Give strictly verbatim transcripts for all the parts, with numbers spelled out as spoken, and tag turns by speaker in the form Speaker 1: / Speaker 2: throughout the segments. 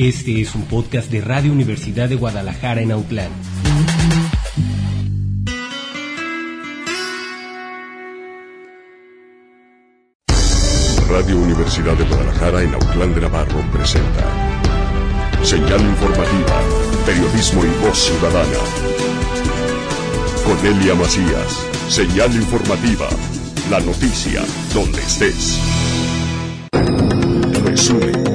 Speaker 1: Este es un podcast de Radio Universidad de Guadalajara en Autlán.
Speaker 2: Radio Universidad de Guadalajara en Autlán de Navarro presenta Señal Informativa, Periodismo y Voz Ciudadana. Cornelia Macías, Señal Informativa, la noticia donde estés. Resumen.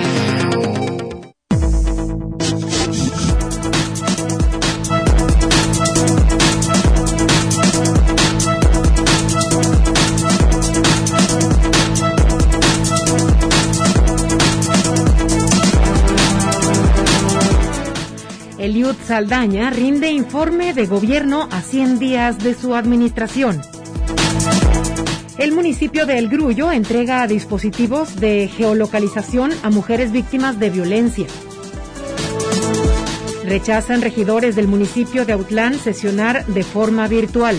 Speaker 3: Eliud Saldaña rinde informe de gobierno a cien días de su administración. El municipio de El Grullo entrega dispositivos de geolocalización a mujeres víctimas de violencia. Rechazan regidores del municipio de Autlán sesionar de forma virtual.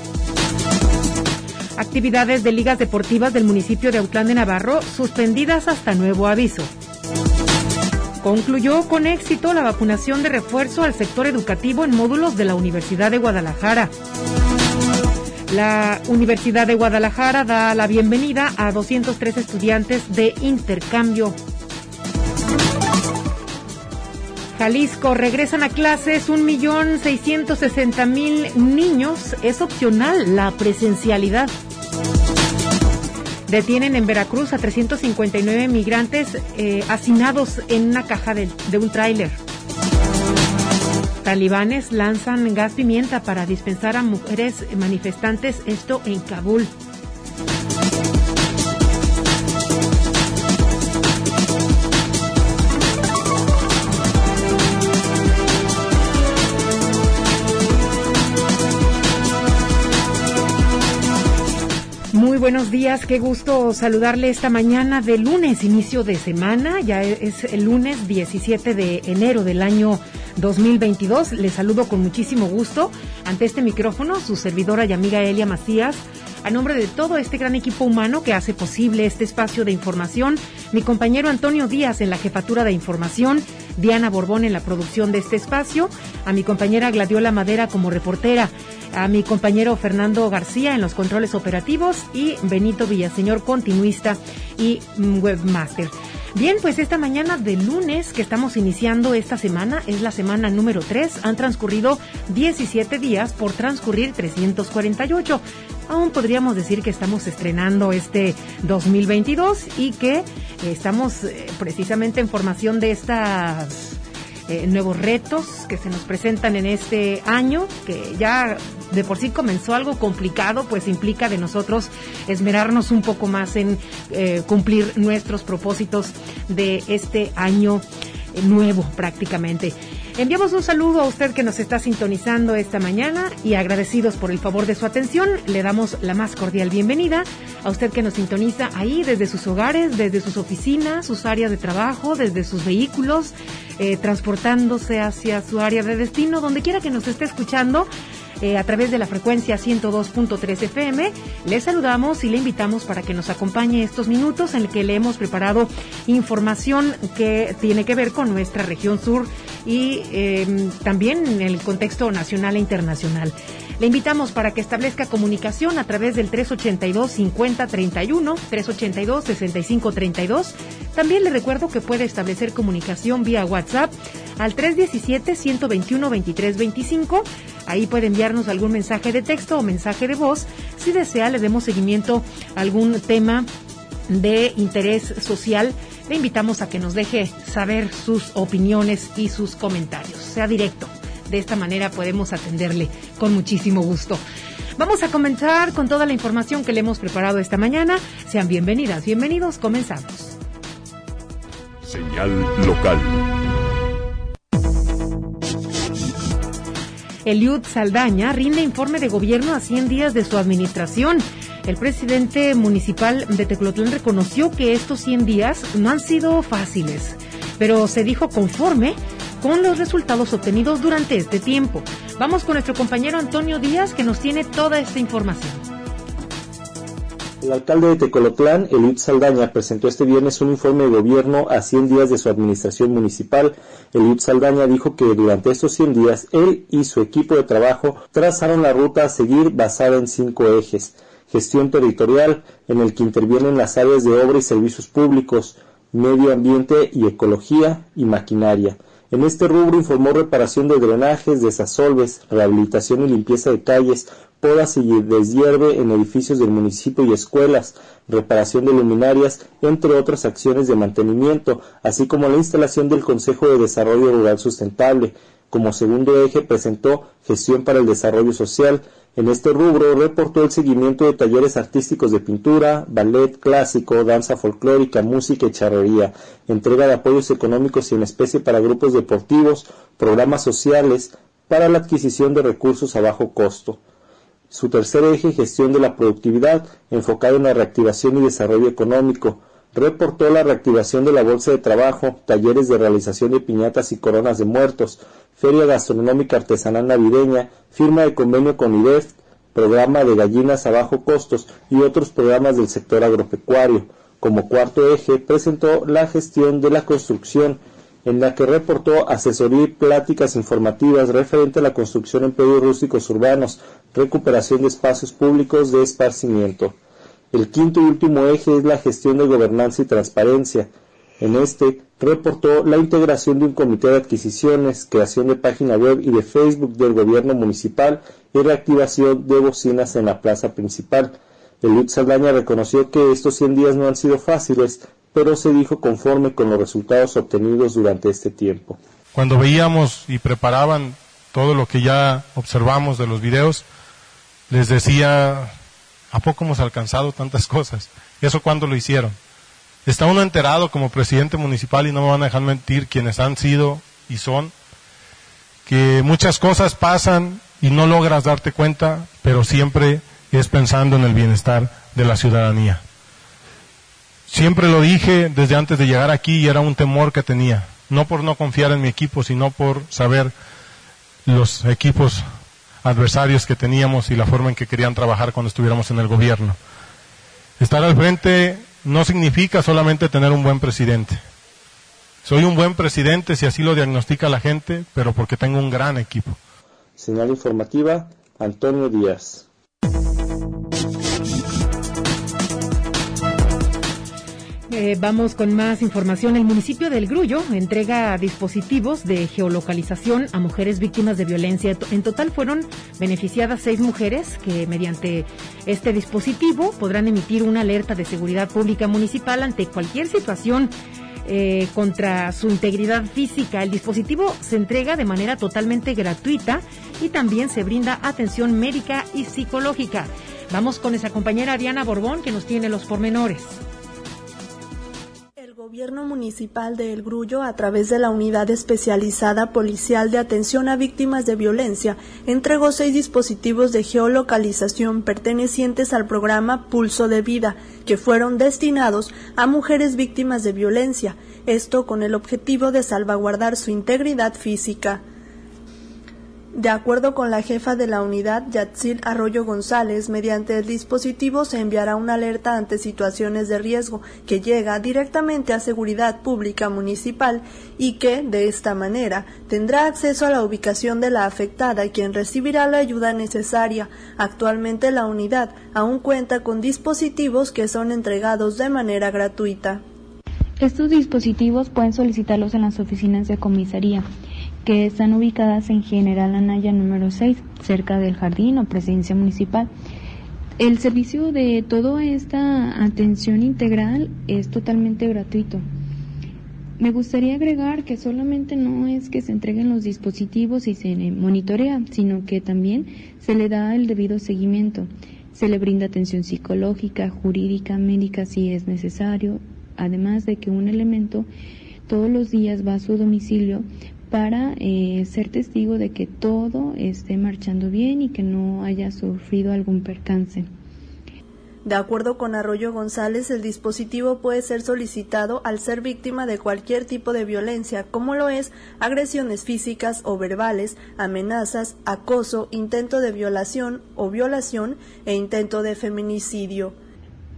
Speaker 3: Actividades de ligas deportivas del municipio de Autlán de Navarro suspendidas hasta nuevo aviso. Concluyó con éxito la vacunación de refuerzo al sector educativo en módulos de la Universidad de Guadalajara. La Universidad de Guadalajara da la bienvenida a doscientos tres estudiantes de intercambio. Jalisco, regresan a clases un millón seiscientos sesenta mil niños. Es opcional la presencialidad. Detienen en Veracruz a trescientos cincuenta y nueve migrantes eh, hacinados en una caja de, de un tráiler. Talibanes lanzan gas pimienta para dispensar a mujeres manifestantes, esto en Kabul. Muy buenos días, qué gusto saludarle esta mañana de lunes, inicio de semana, ya es el lunes diecisiete de enero del año dos mil veintidós. Les saludo con muchísimo gusto ante este micrófono, su servidora y amiga Elia Macías, a nombre de todo este gran equipo humano que hace posible este espacio de información, mi compañero Antonio Díaz en la jefatura de información, Diana Borbón en la producción de este espacio, a mi compañera Gladiola Madera como reportera, a mi compañero Fernando García en los controles operativos y Benito Villaseñor, continuista y webmaster. Bien, pues esta mañana de lunes que estamos iniciando esta semana, es la semana número tres, han transcurrido diecisiete días por transcurrir trescientos cuarenta y ocho. Aún podríamos decir que estamos estrenando este dos mil veintidós y que eh, estamos eh, precisamente en formación de estas eh, nuevos retos que se nos presentan en este año, que ya de por sí comenzó algo complicado, pues implica de nosotros esmerarnos un poco más en eh, cumplir nuestros propósitos de este año eh, nuevo prácticamente. Enviamos un saludo a usted que nos está sintonizando esta mañana y agradecidos por el favor de su atención, le damos la más cordial bienvenida a usted que nos sintoniza ahí desde sus hogares, desde sus oficinas, sus áreas de trabajo, desde sus vehículos, eh, transportándose hacia su área de destino, donde quiera que nos esté escuchando. Eh, a través de la frecuencia ciento dos punto tres F M, le saludamos y le invitamos para que nos acompañe estos minutos en el que le hemos preparado información que tiene que ver con nuestra región sur y eh, también en el contexto nacional e internacional. Le invitamos para que establezca comunicación a través del tres ochenta y dos, cincuenta, treinta y uno, tres ochenta y dos, sesenta y cinco, treinta y dos. También le recuerdo que puede establecer comunicación vía WhatsApp al tres diecisiete, ciento veintiuno, veintitrés veinticinco. Ahí puede enviarnos algún mensaje de texto o mensaje de voz. Si desea, le demos seguimiento a algún tema de interés social. Le invitamos a que nos deje saber sus opiniones y sus comentarios. Sea directo. De esta manera podemos atenderle con muchísimo gusto. Vamos a comenzar con toda la información que le hemos preparado esta mañana. Sean bienvenidas, bienvenidos. Comenzamos.
Speaker 2: Señal local.
Speaker 3: Eliud Saldaña rinde informe de gobierno a cien días de su administración. El presidente municipal de Tecolotlán reconoció que estos cien días no han sido fáciles, pero se dijo conforme con los resultados obtenidos durante este tiempo. Vamos con nuestro compañero Antonio Díaz, que nos tiene toda esta información.
Speaker 4: El alcalde de Tecolotlán, Eliud Saldaña, presentó este viernes un informe de gobierno a cien días de su administración municipal. Eliud Saldaña dijo que durante estos cien días, él y su equipo de trabajo trazaron la ruta a seguir basada en cinco ejes. Gestión territorial, en el que intervienen las áreas de obra y servicios públicos, medio ambiente y ecología y maquinaria. En este rubro informó reparación de drenajes, desasolves, rehabilitación y limpieza de calles, podas y deshierve en edificios del municipio y escuelas, reparación de luminarias, entre otras acciones de mantenimiento, así como la instalación del Consejo de Desarrollo Rural Sustentable. Como segundo eje presentó gestión para el desarrollo social. En este rubro reportó el seguimiento de talleres artísticos de pintura, ballet clásico, danza folclórica, música y charrería, entrega de apoyos económicos y en especie para grupos deportivos, programas sociales para la adquisición de recursos a bajo costo. Su tercer eje, gestión de la productividad, enfocado en la reactivación y desarrollo económico. Reportó la reactivación de la bolsa de trabajo, talleres de realización de piñatas y coronas de muertos, feria gastronómica artesanal navideña, firma de convenio con I D E F, programa de gallinas a bajo costos y otros programas del sector agropecuario. Como cuarto eje, presentó la gestión de la construcción, en la que reportó asesoría y pláticas informativas referente a la construcción en predios rústicos urbanos, recuperación de espacios públicos de esparcimiento. El quinto y último eje es la gestión de gobernanza y transparencia. En este, reportó la integración de un comité de adquisiciones, creación de página web y de Facebook del gobierno municipal y reactivación de bocinas en la plaza principal. Eliud Saldaña reconoció que estos cien días no han sido fáciles, pero se dijo conforme con los resultados obtenidos durante este tiempo.
Speaker 5: Cuando veíamos y preparaban todo lo que ya observamos de los videos, les decía, ¿a poco hemos alcanzado tantas cosas? ¿Eso cuándo lo hicieron? Está uno enterado como presidente municipal, y no me van a dejar mentir quienes han sido y son, que muchas cosas pasan y no logras darte cuenta, pero siempre es pensando en el bienestar de la ciudadanía. Siempre lo dije desde antes de llegar aquí y era un temor que tenía, no por no confiar en mi equipo, sino por saber los equipos adversarios que teníamos y la forma en que querían trabajar cuando estuviéramos en el gobierno. Estar al frente no significa solamente tener un buen presidente. Soy un buen presidente si así lo diagnostica la gente, pero porque tengo un gran equipo.
Speaker 4: Señal informativa, Antonio Díaz.
Speaker 3: Eh, vamos con más información. El municipio del Grullo entrega dispositivos de geolocalización a mujeres víctimas de violencia. En total fueron beneficiadas seis mujeres que mediante este dispositivo podrán emitir una alerta de seguridad pública municipal ante cualquier situación eh, contra su integridad física. El dispositivo se entrega de manera totalmente gratuita y también se brinda atención médica y psicológica. Vamos con esa compañera Diana Borbón que nos tiene los pormenores.
Speaker 6: El Gobierno Municipal de El Grullo, a través de la Unidad Especializada Policial de Atención a Víctimas de Violencia, entregó seis dispositivos de geolocalización pertenecientes al programa Pulso de Vida, que fueron destinados a mujeres víctimas de violencia, esto con el objetivo de salvaguardar su integridad física. De acuerdo con la jefa de la unidad, Yatzil Arroyo González, mediante el dispositivo se enviará una alerta ante situaciones de riesgo que llega directamente a Seguridad Pública Municipal y que, de esta manera, tendrá acceso a la ubicación de la afectada, quien recibirá la ayuda necesaria. Actualmente la unidad aún cuenta con dispositivos que son entregados de manera gratuita.
Speaker 7: Estos dispositivos pueden solicitarlos en las oficinas de comisaría, que están ubicadas en General Anaya número seis, cerca del jardín o presidencia municipal. El servicio de toda esta atención integral es totalmente gratuito. Me gustaría agregar que solamente no es que se entreguen los dispositivos y se monitorea, sino que también se le da el debido seguimiento. Se le brinda atención psicológica, jurídica, médica si es necesario, además de que un elemento todos los días va a su domicilio para eh, ser testigo de que todo esté marchando bien y que no haya sufrido algún percance.
Speaker 6: De acuerdo con Arroyo González, el dispositivo puede ser solicitado al ser víctima de cualquier tipo de violencia, como lo es agresiones físicas o verbales, amenazas, acoso, intento de violación o violación e intento de feminicidio.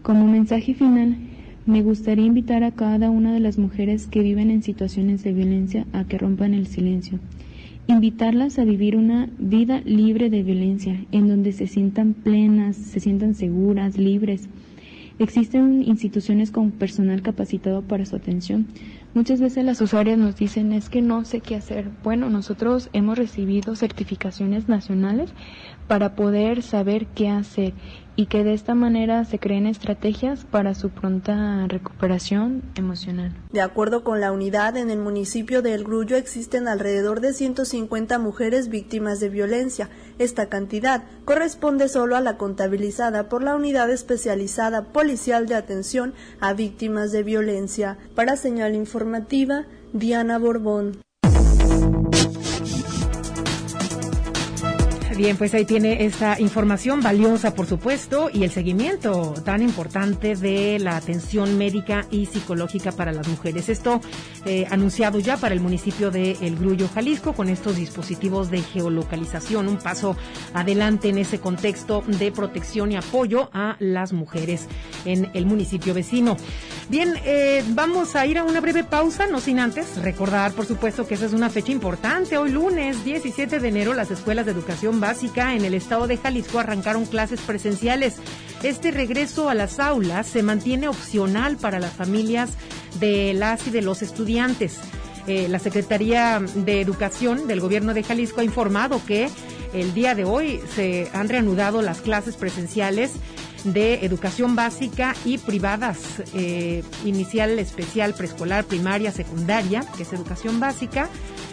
Speaker 7: Como mensaje final, me gustaría invitar a cada una de las mujeres que viven en situaciones de violencia a que rompan el silencio. Invitarlas a vivir una vida libre de violencia, en donde se sientan plenas, se sientan seguras, libres. Existen instituciones con personal capacitado para su atención. Muchas veces las usuarias nos dicen, es que no sé qué hacer. Bueno, nosotros hemos recibido certificaciones nacionales para poder saber qué hacer y que de esta manera se creen estrategias para su pronta recuperación emocional.
Speaker 6: De acuerdo con la unidad, en el municipio de El Grullo existen alrededor de ciento cincuenta mujeres víctimas de violencia. Esta cantidad corresponde solo a la contabilizada por la Unidad Especializada Policial de Atención a Víctimas de Violencia. Para Señal Informativa, Diana Borbón.
Speaker 3: Bien, pues ahí tiene esta información valiosa, por supuesto, y el seguimiento tan importante de la atención médica y psicológica para las mujeres. Esto eh, anunciado ya para el municipio de El Grullo, Jalisco, con estos dispositivos de geolocalización, un paso adelante en ese contexto de protección y apoyo a las mujeres en el municipio vecino. Bien, eh, vamos a ir a una breve pausa, no sin antes recordar, por supuesto, que esa es una fecha importante. Hoy lunes diecisiete de enero, las escuelas de educación básica en el estado de Jalisco arrancaron clases presenciales. Este regreso a las aulas se mantiene opcional para las familias de las y de los estudiantes. Eh, la Secretaría de Educación del Gobierno de Jalisco ha informado que el día de hoy se han reanudado las clases presenciales de educación básica y privadas, eh, inicial, especial, preescolar, primaria, secundaria, que es educación básica,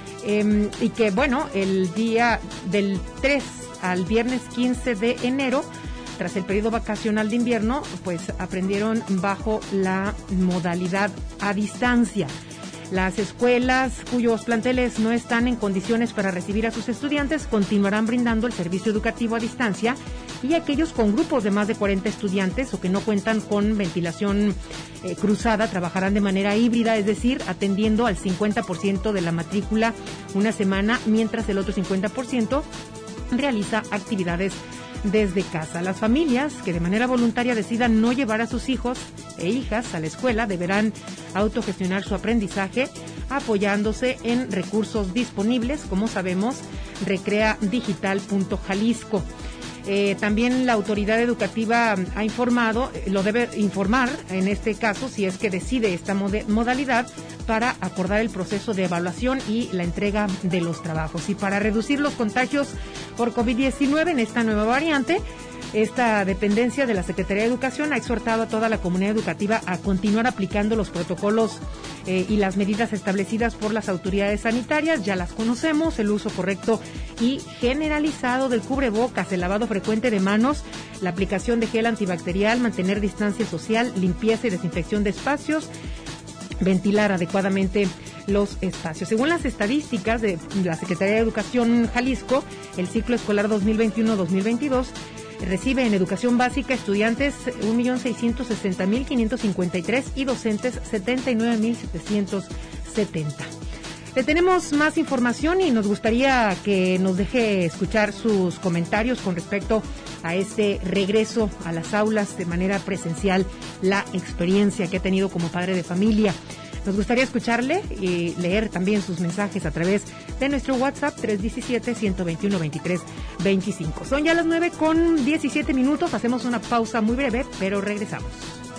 Speaker 3: eh, y que, bueno, el día del tres al viernes quince de enero, tras el periodo vacacional de invierno, pues aprendieron bajo la modalidad a distancia. Las escuelas cuyos planteles no están en condiciones para recibir a sus estudiantes continuarán brindando el servicio educativo a distancia, y aquellos con grupos de más de cuarenta estudiantes o que no cuentan con ventilación eh, cruzada trabajarán de manera híbrida, es decir, atendiendo al cincuenta por ciento de la matrícula una semana, mientras el otro cincuenta por ciento realiza actividades desde casa. Las familias que de manera voluntaria decidan no llevar a sus hijos e hijas a la escuela deberán autogestionar su aprendizaje apoyándose en recursos disponibles, como sabemos, recrea digital punto jalisco. Eh, también la autoridad educativa ha informado, lo debe informar en este caso si es que decide esta mod- modalidad para acordar el proceso de evaluación y la entrega de los trabajos. Y para reducir los contagios por COVID diecinueve en esta nueva variante, esta dependencia de la Secretaría de Educación ha exhortado a toda la comunidad educativa a continuar aplicando los protocolos eh, y las medidas establecidas por las autoridades sanitarias. Ya las conocemos: el uso correcto y generalizado del cubrebocas, el lavado frecuente de manos, la aplicación de gel antibacterial, mantener distancia social, limpieza y desinfección de espacios, ventilar adecuadamente los espacios. Según las estadísticas de la Secretaría de Educación Jalisco, el ciclo escolar dos mil veintiuno dos mil veintidós recibe en educación básica estudiantes un millón seiscientos sesenta mil quinientos cincuenta y tres y docentes setenta y nueve mil setecientos setenta. Le tenemos más información y nos gustaría que nos deje escuchar sus comentarios con respecto a este regreso a las aulas de manera presencial, la experiencia que ha tenido como padre de familia. Nos gustaría escucharle y leer también sus mensajes a través de nuestro WhatsApp tres uno siete, uno dos uno, dos tres dos cinco. Son ya las nueve con diecisiete minutos, hacemos una pausa muy breve, pero regresamos.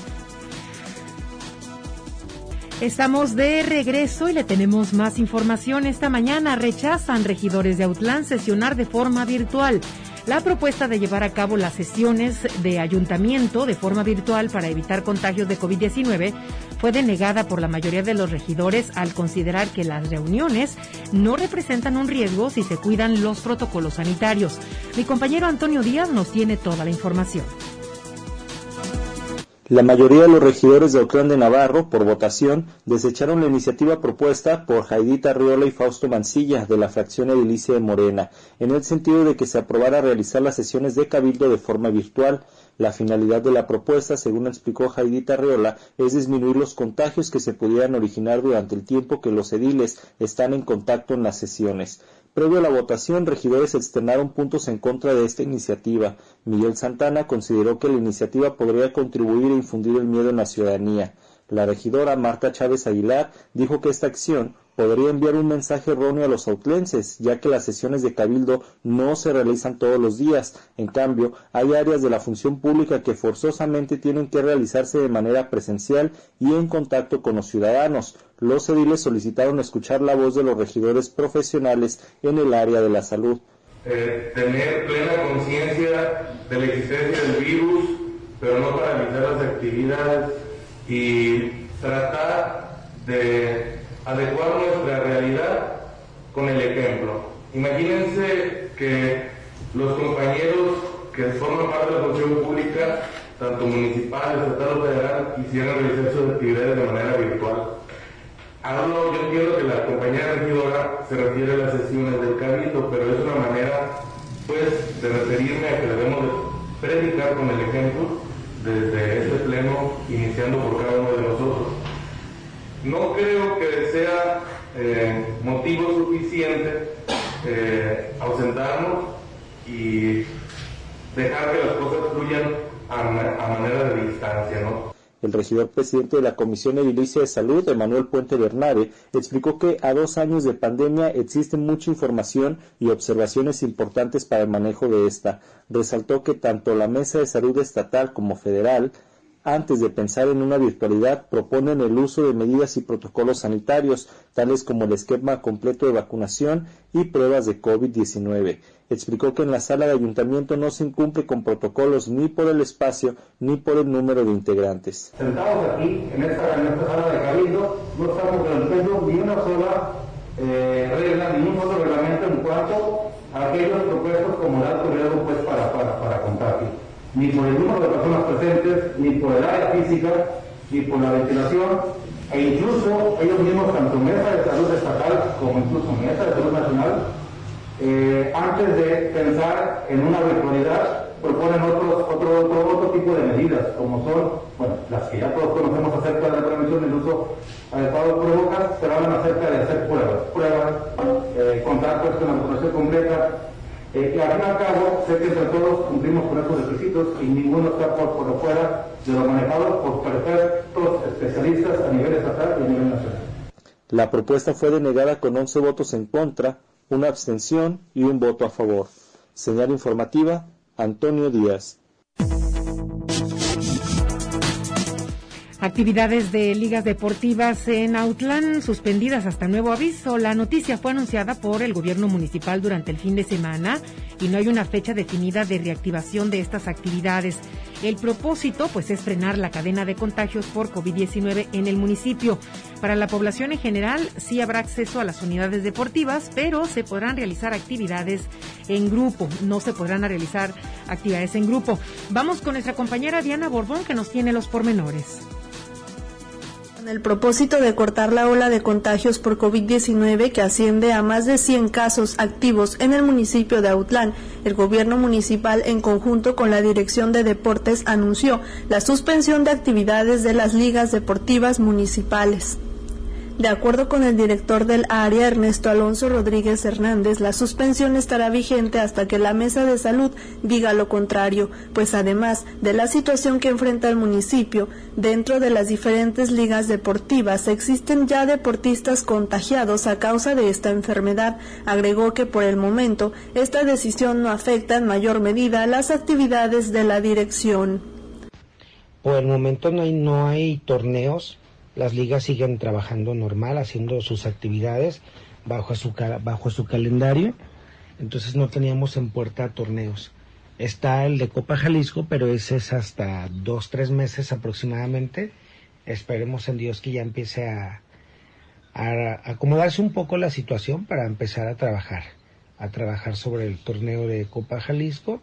Speaker 3: Estamos de regreso y le tenemos más información. Esta mañana rechazan regidores de Autlán sesionar de forma virtual. La propuesta de llevar a cabo las sesiones de ayuntamiento de forma virtual para evitar contagios de COVID diecinueve fue denegada por la mayoría de los regidores al considerar que las reuniones no representan un riesgo si se cuidan los protocolos sanitarios. Mi compañero Antonio Díaz nos tiene toda la información.
Speaker 4: La mayoría de los regidores de Autlán de Navarro, por votación, desecharon la iniciativa propuesta por Jaidita Arriola y Fausto Mancilla, de la fracción edilicia de Morena, en el sentido de que se aprobara realizar las sesiones de cabildo de forma virtual. La finalidad de la propuesta, según explicó Jaidita Arriola, es disminuir los contagios que se pudieran originar durante el tiempo que los ediles están en contacto en las sesiones. Previo a la votación, regidores externaron puntos en contra de esta iniciativa. Miguel Santana consideró que la iniciativa podría contribuir a infundir el miedo en la ciudadanía. La regidora Marta Chávez Aguilar dijo que esta acción podría enviar un mensaje erróneo a los autlenses, ya que las sesiones de cabildo no se realizan todos los días. En cambio, hay áreas de la función pública que forzosamente tienen que realizarse de manera presencial y en contacto con los ciudadanos. Los ediles solicitaron escuchar la voz de los regidores profesionales en el área de la salud.
Speaker 8: Eh, tener plena conciencia de la existencia del virus, pero no paralizar las actividades y tratar de adecuar nuestra realidad con el ejemplo. Imagínense que los compañeros que forman parte de la función pública, tanto municipal, estatal o federal, quisieran realizar sus actividades de manera virtual. Hablo, yo entiendo que la compañera regidora se refiere a las sesiones del cabildo, pero es una manera, pues, de referirme a que debemos de predicar con el ejemplo desde este pleno, iniciando por cada uno de nosotros. No creo que sea eh, motivo suficiente eh, ausentarnos y dejar que las cosas fluyan a, a manera de distancia, ¿no?
Speaker 4: El regidor presidente de la Comisión Edilicia de Salud, Emanuel Puente Bernabe, explicó que a dos años de pandemia existe mucha información y observaciones importantes para el manejo de esta. Resaltó que tanto la Mesa de Salud estatal como federal, antes de pensar en una virtualidad, proponen el uso de medidas y protocolos sanitarios, tales como el esquema completo de vacunación y pruebas de COVID diecinueve. Explicó que en la sala de ayuntamiento no se incumple con protocolos ni por el espacio ni por el número de integrantes.
Speaker 9: Sentados aquí, en esta, en esta sala de cabildo, no estamos cumpliendo ni una sola eh, regla, ni un solo reglamento en cuanto a aquellos propuestos como el alto riesgo pues, para, para, para contagio. Ni por el número de personas presentes, ni por el área física, ni por la ventilación, e incluso ellos mismos, tanto Mesa de Salud Estatal como incluso Mesa de Salud Nacional, eh, antes de pensar en una virtualidad, proponen otros, otro, otro, otro tipo de medidas, como son, bueno, las que ya todos conocemos acerca de la prevención del uso adecuado de cubrebocas, pero hablan acerca de hacer pruebas, pruebas, eh, contar pues, con la vacunación completa. Eh, y al fin y al cabo, sé que entre todos cumplimos con estos requisitos y ninguno está por, por fuera de lo manejado por perfectos especialistas a nivel estatal y a nivel nacional.
Speaker 4: La propuesta fue denegada con once votos en contra, una abstención y un voto a favor. Señal informativa, Antonio Díaz.
Speaker 3: Actividades de ligas deportivas en Autlán suspendidas hasta nuevo aviso. La noticia fue anunciada por el gobierno municipal durante el fin de semana y no hay una fecha definida de reactivación de estas actividades. El propósito, pues, es frenar la cadena de contagios por COVID diecinueve en el municipio. Para la población en general, sí habrá acceso a las unidades deportivas, pero se podrán realizar actividades en grupo. No se podrán realizar actividades en grupo. Vamos con nuestra compañera Diana Borbón, que nos tiene los pormenores.
Speaker 6: Con el propósito de cortar la ola de contagios por COVID diecinueve que asciende a más de cien casos activos en el municipio de Autlán, el gobierno municipal en conjunto con la Dirección de Deportes anunció la suspensión de actividades de las ligas deportivas municipales. De acuerdo con el director del área, Ernesto Alonso Rodríguez Hernández, la suspensión estará vigente hasta que la Mesa de Salud diga lo contrario, pues además de la situación que enfrenta el municipio, dentro de las diferentes ligas deportivas existen ya deportistas contagiados a causa de esta enfermedad. Agregó que por el momento esta decisión no afecta en mayor medida las actividades de la dirección.
Speaker 10: Por el momento no hay, no hay torneos. Las ligas siguen trabajando normal, haciendo sus actividades bajo su, bajo su calendario, entonces no teníamos en puerta torneos. Está el de Copa Jalisco, pero ese es hasta dos, tres meses aproximadamente. Esperemos en Dios que ya empiece a, a acomodarse un poco la situación para empezar a trabajar, a trabajar sobre el torneo de Copa Jalisco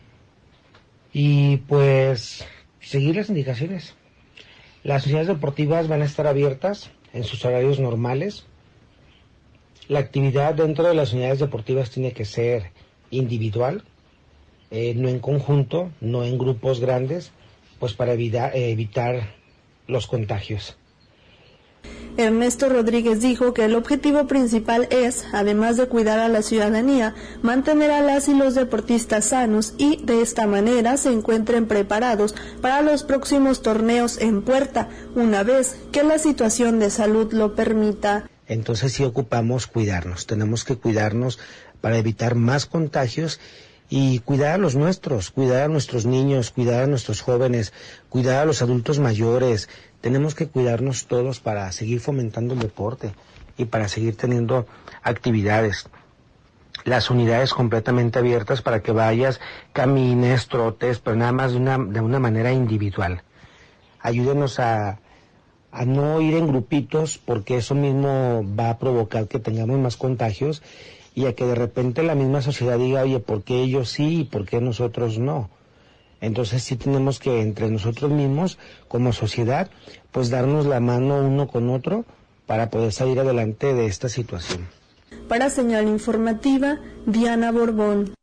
Speaker 10: y pues seguir las indicaciones. Las unidades deportivas van a estar abiertas en sus horarios normales. La actividad dentro de las unidades deportivas tiene que ser individual, eh, no en conjunto, no en grupos grandes, pues para evitar, eh, evitar los contagios.
Speaker 6: Ernesto Rodríguez dijo que el objetivo principal es, además de cuidar a la ciudadanía, mantener a las y los deportistas sanos y, de esta manera, se encuentren preparados para los próximos torneos en puerta, una vez que la situación de salud lo permita.
Speaker 10: Entonces sí ocupamos cuidarnos, tenemos que cuidarnos para evitar más contagios y cuidar a los nuestros, cuidar a nuestros niños, cuidar a nuestros jóvenes, cuidar a los adultos mayores. Tenemos que cuidarnos todos para seguir fomentando el deporte y para seguir teniendo actividades. Las unidades completamente abiertas para que vayas, camines, trotes, pero nada más de una, de una manera individual. Ayúdenos a, a no ir en grupitos, porque eso mismo va a provocar que tengamos más contagios y a que de repente la misma sociedad diga, oye, ¿por qué ellos sí y por qué nosotros no? Entonces sí tenemos que entre nosotros mismos, como sociedad, pues darnos la mano uno con otro para poder salir adelante de esta situación.
Speaker 6: Para Señal Informativa, Diana Borbón.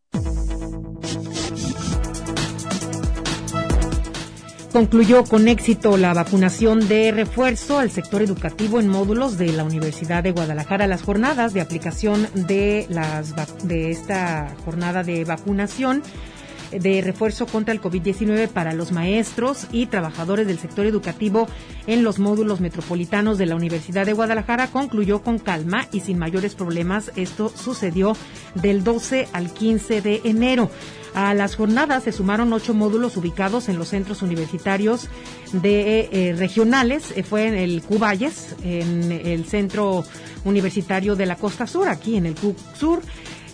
Speaker 3: Concluyó con éxito la vacunación de refuerzo al sector educativo en módulos de la Universidad de Guadalajara. Las jornadas de aplicación de, las, de esta jornada de vacunación de refuerzo contra el COVID diecinueve para los maestros y trabajadores del sector educativo en los módulos metropolitanos de la Universidad de Guadalajara concluyó con calma y sin mayores problemas. Esto sucedió del doce al quince de enero. A las jornadas se sumaron ocho módulos ubicados en los centros universitarios de eh, regionales. Eh, fue en el Q Valles, en el Centro Universitario de la Costa Sur, aquí en el Q Sur,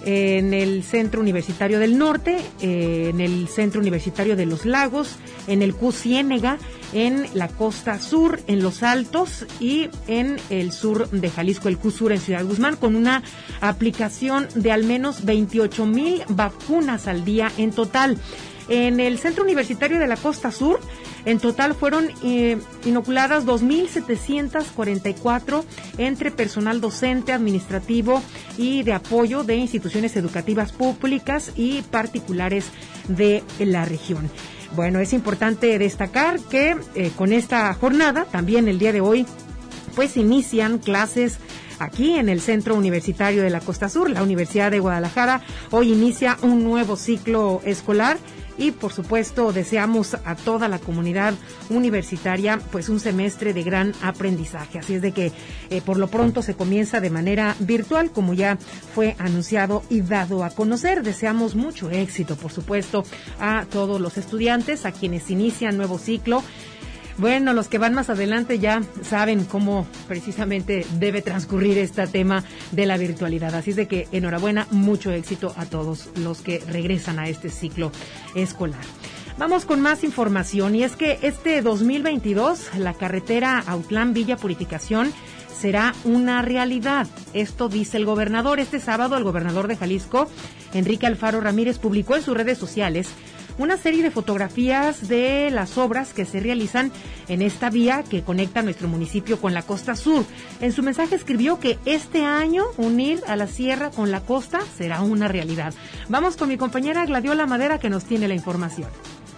Speaker 3: en el Centro Universitario del Norte, eh, en el Centro Universitario de los Lagos, en el Q Ciénega, en la Costa Sur, en Los Altos y en el sur de Jalisco, el Q Sur en Ciudad Guzmán, con una aplicación de al menos veintiocho mil vacunas al día en total. En el Centro Universitario de la Costa Sur, en total fueron eh, inoculadas dos mil setecientas cuarenta y cuatro entre personal docente, administrativo y de apoyo de instituciones educativas públicas y particulares de la región. Bueno, es importante destacar que eh, con esta jornada, también el día de hoy, pues inician clases aquí en el Centro Universitario de la Costa Sur. La Universidad de Guadalajara hoy inicia un nuevo ciclo escolar y, por supuesto, deseamos a toda la comunidad universitaria pues un semestre de gran aprendizaje. Así es de que eh, por lo pronto se comienza de manera virtual, como ya fue anunciado y dado a conocer. Deseamos mucho éxito, por supuesto, a todos los estudiantes, a quienes inician nuevo ciclo. Bueno, los que van más adelante ya saben cómo precisamente debe transcurrir este tema de la virtualidad. Así es de que enhorabuena, mucho éxito a todos los que regresan a este ciclo escolar. Vamos con más información, y es que este dos mil veintidós la carretera Autlán-Villa Purificación será una realidad. Esto dice el gobernador. Este sábado el gobernador de Jalisco, Enrique Alfaro Ramírez, publicó en sus redes sociales una serie de fotografías de las obras que se realizan en esta vía que conecta nuestro municipio con la costa sur. En su mensaje escribió que este año unir a la sierra con la costa será una realidad. Vamos con mi compañera Gladiola Madera, que nos tiene la información.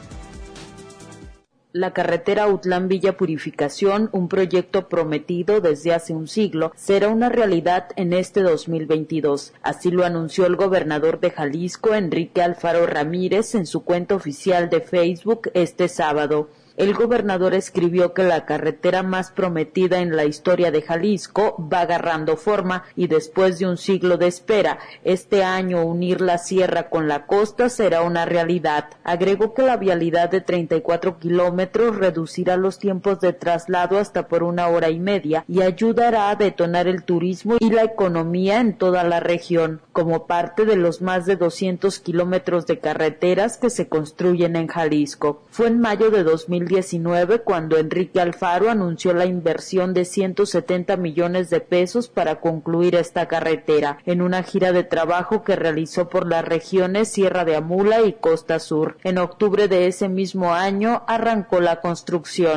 Speaker 11: La carretera Autlán-Villa Purificación, un proyecto prometido desde hace un siglo, será una realidad en este dos mil veintidós. Así lo anunció el gobernador de Jalisco, Enrique Alfaro Ramírez, en su cuenta oficial de Facebook este sábado. El gobernador escribió que la carretera más prometida en la historia de Jalisco va agarrando forma y después de un siglo de espera, este año unir la sierra con la costa será una realidad. Agregó que la vialidad de treinta y cuatro kilómetros reducirá los tiempos de traslado hasta por una hora y media y ayudará a detonar el turismo y la economía en toda la región, como parte de los más de doscientos kilómetros de carreteras que se construyen en Jalisco. Fue en mayo de dos mil diecinueve cuando Enrique Alfaro anunció la inversión de ciento setenta millones de pesos para concluir esta carretera, en una gira de trabajo que realizó por las regiones Sierra de Amula y Costa Sur. En octubre de ese mismo año arrancó la construcción.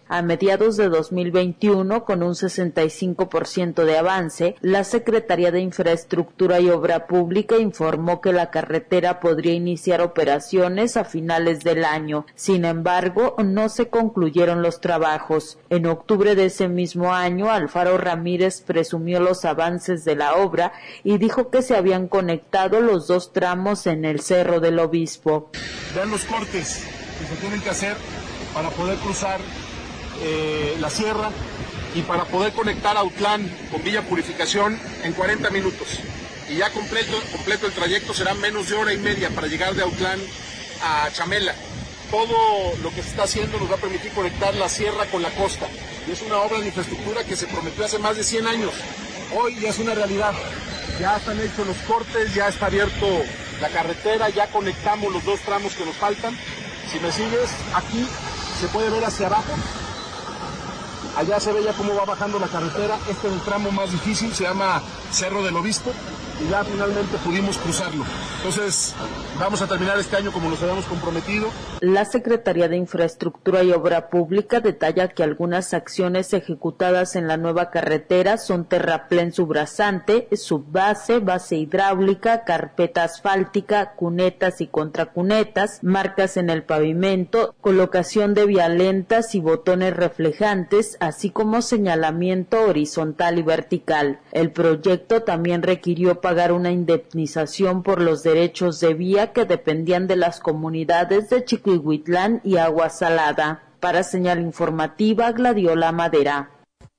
Speaker 11: A mediados de dos mil veintiuno, con un sesenta y cinco por ciento de avance, la Secretaría de Infraestructura y Obra Pública informó que la carretera podría iniciar operaciones a finales del año. Sin embargo, no se concluyeron los trabajos. En octubre de ese mismo año, Alfaro Ramírez presumió los avances de la obra y dijo que se habían conectado los dos tramos en el Cerro del Obispo.
Speaker 12: Vean los cortes que se tienen que hacer para poder cruzar eh, la sierra y para poder conectar a Autlán con Villa Purificación en cuarenta minutos. Y ya completo, completo el trayecto será menos de hora y media para llegar de Autlán a Chamela. Todo lo que se está haciendo nos va a permitir conectar la sierra con la costa. Y es una obra de infraestructura que se prometió hace más de cien años. Hoy ya es una realidad. Ya están hechos los cortes, ya está abierto la carretera, ya conectamos los dos tramos que nos faltan. Si me sigues, aquí se puede ver hacia abajo. Allá se ve ya cómo va bajando la carretera. Este es el tramo más difícil, se llama Cerro del Obispo. Y ya finalmente pudimos cruzarlo. Entonces, vamos a terminar este año como nos habíamos comprometido.
Speaker 11: La Secretaría de Infraestructura y Obra Pública detalla que algunas acciones ejecutadas en la nueva carretera son terraplén subrasante, subbase, base hidráulica, carpeta asfáltica, cunetas y contracunetas, marcas en el pavimento, colocación de vialentas y botones reflejantes, así como señalamiento horizontal y vertical. El proyecto también requirió pagar una indemnización por los derechos de vía que dependían de las comunidades de Chiquihuitlán y Agua Salada. Para Señal Informativa, Gladiola Madera.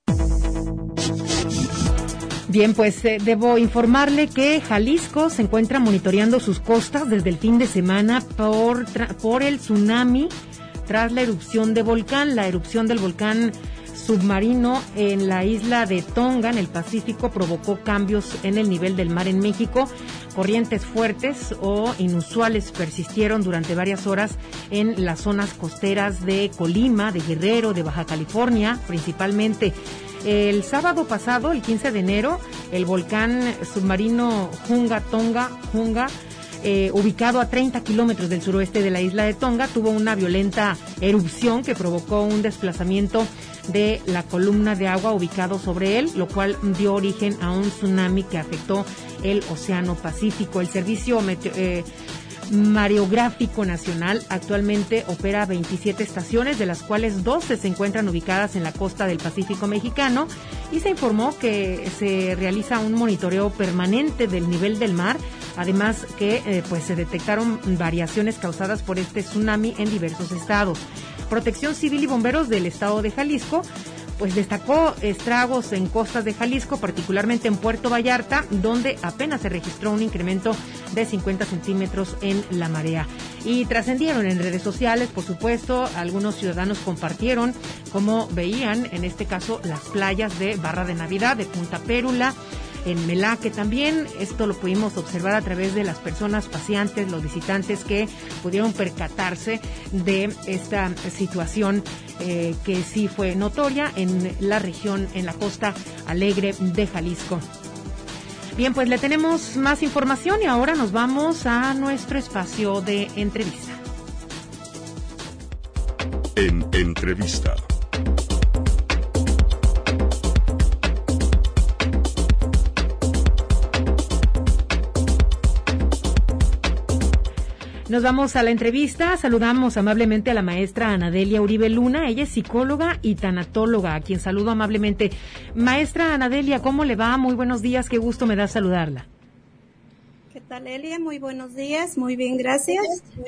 Speaker 3: Bien, pues eh, debo informarle que Jalisco se encuentra monitoreando sus costas desde el fin de semana por, por el tsunami tras la erupción de volcán, la erupción del volcán submarino en la isla de Tonga, en el Pacífico, provocó cambios en el nivel del mar en México. Corrientes fuertes o inusuales persistieron durante varias horas en las zonas costeras de Colima, de Guerrero, de Baja California, principalmente. El sábado pasado, el quince de enero, el volcán submarino Hunga Tonga, Hunga, eh, ubicado a treinta kilómetros del suroeste de la isla de Tonga, tuvo una violenta erupción que provocó un desplazamiento de la columna de agua ubicado sobre él, lo cual dio origen a un tsunami que afectó el Océano Pacífico. El Servicio Meteo- eh, Mareográfico Nacional actualmente opera veintisiete estaciones, de las cuales doce se encuentran ubicadas en la costa del Pacífico mexicano, y se informó que se realiza un monitoreo permanente del nivel del mar, además que eh, pues se detectaron variaciones causadas por este tsunami en diversos estados. Protección Civil y Bomberos del estado de Jalisco pues destacó estragos en costas de Jalisco, particularmente en Puerto Vallarta, donde apenas se registró un incremento de cincuenta centímetros en la marea. Y trascendieron en redes sociales, por supuesto, algunos ciudadanos compartieron cómo veían, en este caso, las playas de Barra de Navidad, de Punta Pérula, en Melaque también. Esto lo pudimos observar a través de las personas paseantes, los visitantes que pudieron percatarse de esta situación eh, que sí fue notoria en la región, en la Costa Alegre de Jalisco. Bien, pues le tenemos más información y ahora nos vamos a nuestro espacio de entrevista.
Speaker 2: En entrevista.
Speaker 3: Nos vamos a la entrevista. Saludamos amablemente a la maestra Anadelia Uribe Luna. Ella es psicóloga y tanatóloga, a quien saludo amablemente. Maestra Anadelia, ¿cómo le va? Muy buenos días, qué gusto me da saludarla.
Speaker 13: ¿Qué tal, Elia? Muy buenos días, muy bien, gracias.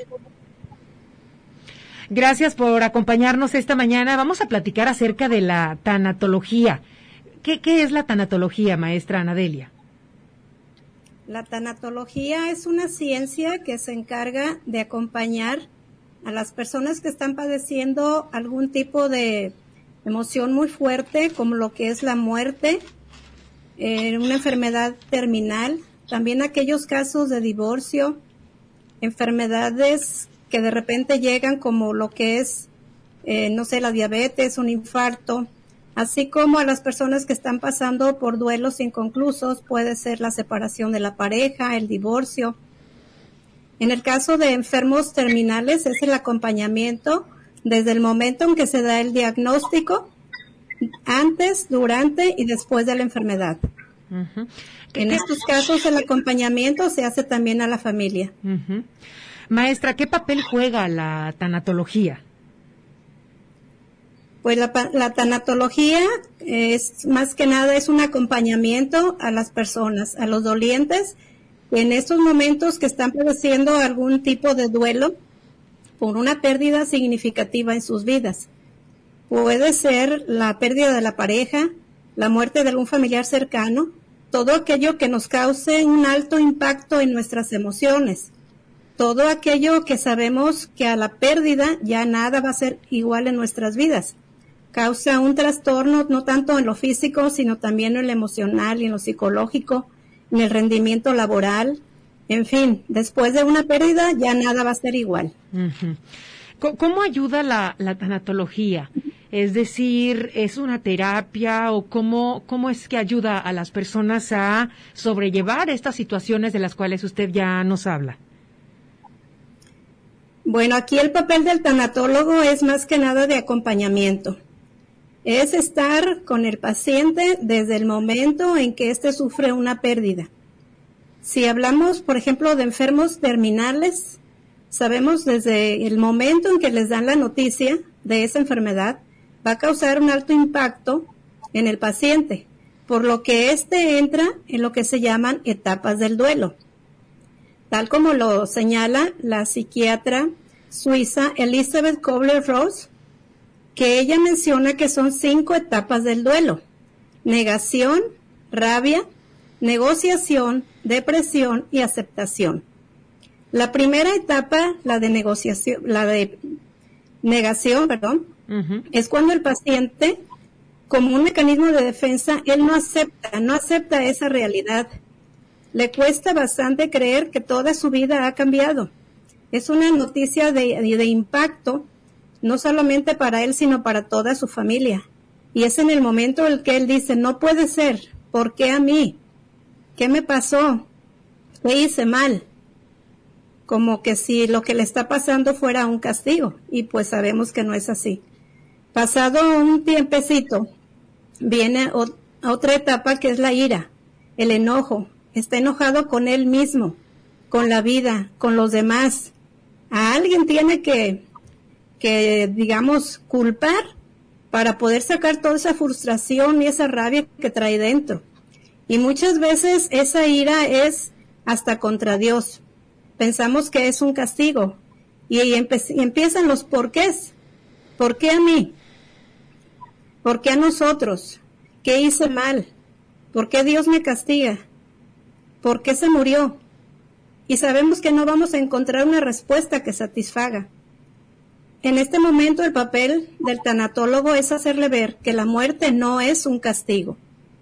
Speaker 3: Gracias por acompañarnos esta mañana. Vamos a platicar acerca de la tanatología. ¿Qué, qué es la tanatología, maestra Anadelia?
Speaker 13: La tanatología es una ciencia que se encarga de acompañar a las personas que están padeciendo algún tipo de emoción muy fuerte, como lo que es la muerte, eh, una enfermedad terminal, también aquellos casos de divorcio, enfermedades que de repente llegan como lo que es, eh, no sé, la diabetes, un infarto, así como a las personas que están pasando por duelos inconclusos, puede ser la separación de la pareja, el divorcio. En el caso de enfermos terminales es el acompañamiento desde el momento en que se da el diagnóstico, antes, durante y después de la enfermedad. Uh-huh. En estos casos el acompañamiento se hace también a la familia.
Speaker 3: Uh-huh. Maestra, ¿qué papel juega la tanatología?
Speaker 13: Pues la, la tanatología es más que nada es un acompañamiento a las personas, a los dolientes, en estos momentos que están padeciendo algún tipo de duelo por una pérdida significativa en sus vidas. Puede ser la pérdida de la pareja, la muerte de algún familiar cercano, todo aquello que nos cause un alto impacto en nuestras emociones, todo aquello que sabemos que a la pérdida ya nada va a ser igual en nuestras vidas. Causa un trastorno no tanto en lo físico, sino también en lo emocional y en lo psicológico, en el rendimiento laboral. En fin, después de una pérdida ya nada va a ser igual.
Speaker 3: Uh-huh. ¿Cómo ayuda la, la tanatología? Es decir, ¿es una terapia o cómo, cómo es que ayuda a las personas a sobrellevar estas situaciones de las cuales usted ya nos habla?
Speaker 13: Bueno, aquí el papel del tanatólogo es más que nada de acompañamiento. Es estar con el paciente desde el momento en que éste sufre una pérdida. Si hablamos, por ejemplo, de enfermos terminales, sabemos desde el momento en que les dan la noticia de esa enfermedad, va a causar un alto impacto en el paciente, por lo que éste entra en lo que se llaman etapas del duelo. Tal como lo señala la psiquiatra suiza Elizabeth Kubler-Ross, que ella menciona que son cinco etapas del duelo: negación, rabia, negociación, depresión y aceptación. La primera etapa, la de negociación, la de negación, perdón, uh-huh. es cuando el paciente, como un mecanismo de defensa, él no acepta, no acepta esa realidad. Le cuesta bastante creer que toda su vida ha cambiado. Es una noticia de, de impacto, no solamente para él, sino para toda su familia. Y es en el momento en el que él dice, no puede ser, ¿por qué a mí? ¿Qué me pasó? ¿Qué hice mal? Como que si lo que le está pasando fuera un castigo, y pues sabemos que no es así. Pasado un tiempecito, viene o- otra etapa que es la ira, el enojo. Está enojado con él mismo, con la vida, con los demás. A alguien tiene que, que, digamos, culpar para poder sacar toda esa frustración y esa rabia que trae dentro. Y muchas veces esa ira es hasta contra Dios. Pensamos que es un castigo. Y, y, empe- y empiezan los porqués. ¿Por qué a mí? ¿Por qué a nosotros? ¿Qué hice mal? ¿Por qué Dios me castiga? ¿Por qué se murió? Y sabemos que no vamos a encontrar una respuesta que satisfaga. En este momento el papel del tanatólogo es hacerle ver que la muerte no es un castigo.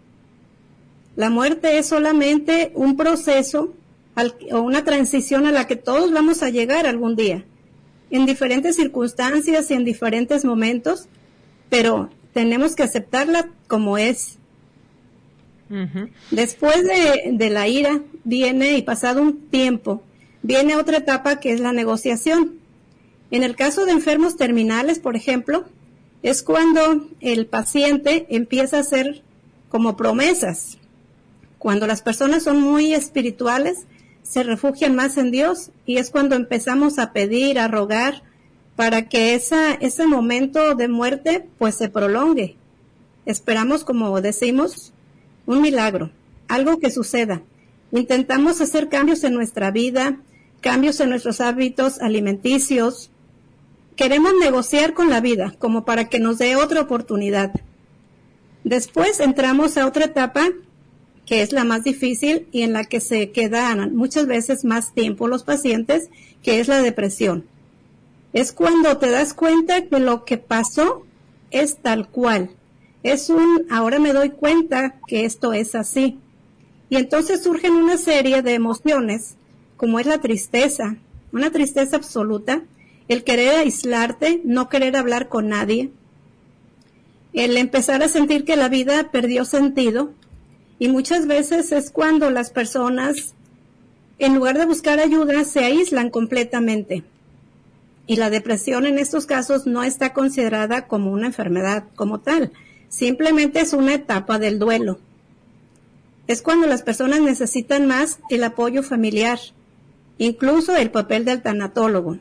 Speaker 13: La muerte es solamente un proceso al, o una transición a la que todos vamos a llegar algún día, en diferentes circunstancias y en diferentes momentos, pero tenemos que aceptarla como es. Uh-huh. Después de, de la ira viene, y pasado un tiempo, viene otra etapa que es la negociación. En el caso de enfermos terminales, por ejemplo, es cuando el paciente empieza a hacer como promesas. Cuando las personas son muy espirituales, se refugian más en Dios, y es cuando empezamos a pedir, a rogar, para que esa, ese momento de muerte pues se prolongue. Esperamos, como decimos, un milagro, algo que suceda. Intentamos hacer cambios en nuestra vida, cambios en nuestros hábitos alimenticios. Queremos negociar con la vida, como para que nos dé otra oportunidad. Después entramos a otra etapa, que es la más difícil y en la que se quedan muchas veces más tiempo los pacientes, que es la depresión. Es cuando te das cuenta que lo que pasó es tal cual. Es un, ahora me doy cuenta que esto es así. Y entonces surgen una serie de emociones, como es la tristeza, una tristeza absoluta, el querer aislarte, no querer hablar con nadie, el empezar a sentir que la vida perdió sentido, y muchas veces es cuando las personas, en lugar de buscar ayuda, se aíslan completamente. Y la depresión en estos casos no está considerada como una enfermedad como tal, simplemente es una etapa del duelo. Es cuando las personas necesitan más el apoyo familiar, incluso el papel del tanatólogo.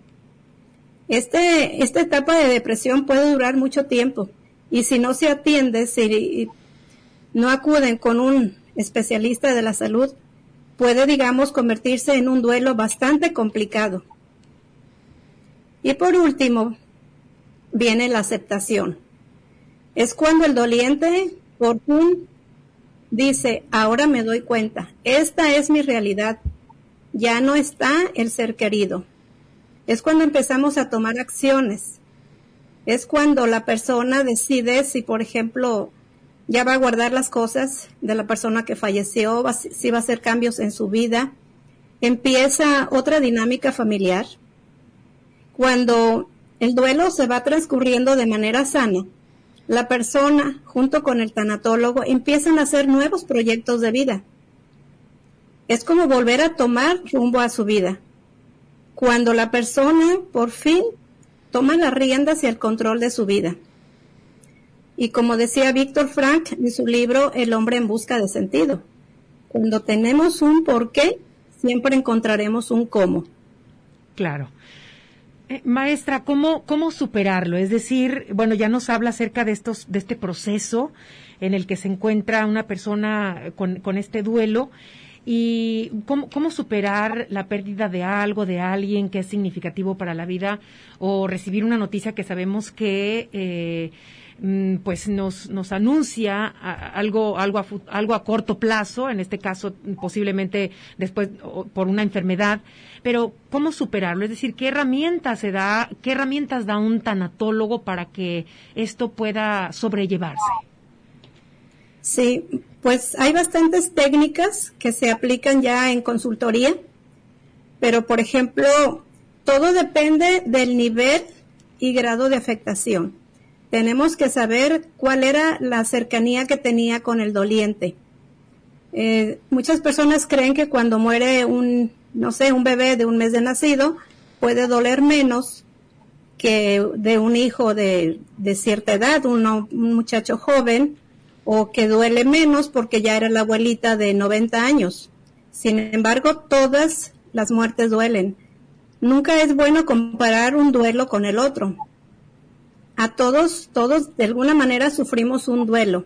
Speaker 13: Este, esta etapa de depresión puede durar mucho tiempo y si no se atiende, si no acuden con un especialista de la salud, puede, digamos, convertirse en un duelo bastante complicado. Y por último, viene la aceptación. Es cuando el doliente por fin dice, ahora me doy cuenta, esta es mi realidad, ya no está el ser querido. Es cuando empezamos a tomar acciones. Es cuando la persona decide si, por ejemplo, ya va a guardar las cosas de la persona que falleció, va, si va a hacer cambios en su vida. Empieza otra dinámica familiar. Cuando el duelo se va transcurriendo de manera sana, la persona, junto con el tanatólogo, empiezan a hacer nuevos proyectos de vida. Es como volver a tomar rumbo a su vida. Cuando la persona, por fin, toma las riendas y el control de su vida. Y como decía Víctor Frank en su libro El hombre en busca de sentido, cuando tenemos un porqué, siempre encontraremos un cómo.
Speaker 3: Claro. Eh, maestra, ¿cómo, ¿cómo superarlo? Es decir, bueno, ya nos habla acerca de estos, de este proceso en el que se encuentra una persona con, con este duelo. Y cómo, cómo superar la pérdida de algo, de alguien que es significativo para la vida, o recibir una noticia que sabemos que eh, pues nos nos anuncia algo algo a, algo a corto plazo, en este caso posiblemente después por una enfermedad, pero cómo superarlo, es decir, qué herramientas se da, qué herramientas da un tanatólogo para que esto pueda sobrellevarse.
Speaker 13: Sí, pues hay bastantes técnicas que se aplican ya en consultoría, pero por ejemplo, todo depende del nivel y grado de afectación. Tenemos que saber cuál era la cercanía que tenía con el doliente. Eh, muchas personas creen que cuando muere un, no sé, un bebé de un mes de nacido, puede doler menos que de un hijo de, de cierta edad, uno, un muchacho joven, o que duele menos porque ya era la abuelita de noventa años. Sin embargo, todas las muertes duelen. Nunca es bueno comparar un duelo con el otro. A todos, todos de alguna manera sufrimos un duelo.